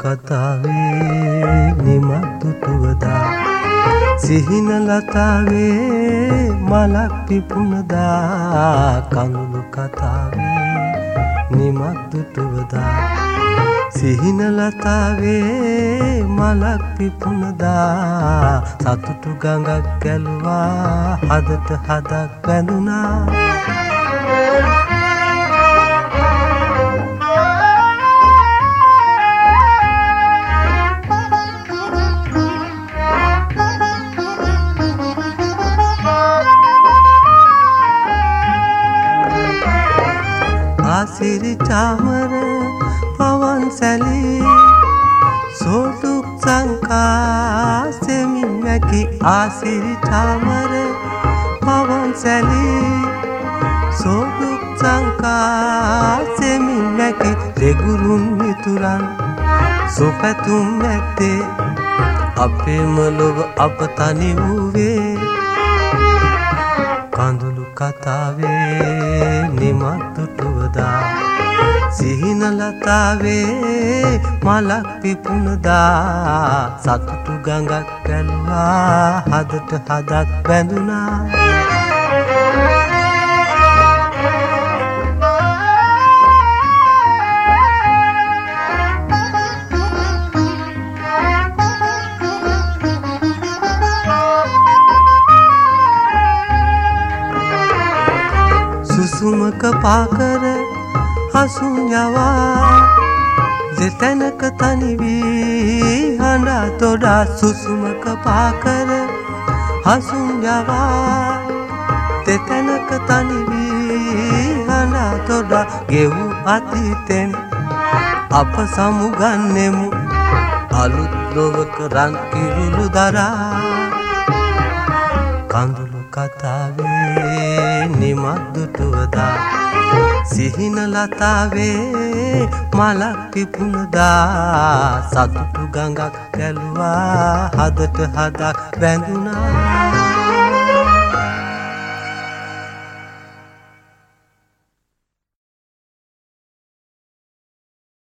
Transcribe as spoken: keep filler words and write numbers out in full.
කතාවේ නිමක් දුටුවදා සිහින ලතාවේ මලක් පිපුණදා කඳුළු කතාවේ නිමක් දුටුවදා සිහින ලතාවේ මලක් පිපුණදා සතුටු ගඟක් ගැලුවා හදට හදක් බැඳුනා ආසිරි චාමර පවන් සැලී සෝදුක් සංකා සෙමින් නැකි ආසිරි චාමර පවන් සැලී සෝදුක් සංකා සෙමින් නැකි දෙගුරුන් මිතුරන් සුපැතුම් ඇත්තේ අපේම ලොව අප තනි වූවේ කඳුළු කතාවේ නිමක් දුටුවදා සිහින ලතාවේ මලක් පිපුණදා සතුටු ගඟක් ගැලුවා හදට හදක් බැඳුනා සුසුමක පාකර හසුන් යවා දෙතැනක තනිවී හඬා තොඩා සුසුමක පාකර හසුන් යවා දෙතැනක තනිවී හඬා තොඩා ගෙවු අතීතෙන් අප සමුගන්නෙමු අලුත් ලොවක රන් කිරුළු දරා කඳුළු කතාවේ නිමක් දුටුවදා සිහින ලතාවේ මලක් පිපුණදා සතුටු ගඟක් ගැලුවා හදට හදක් බැඳුනා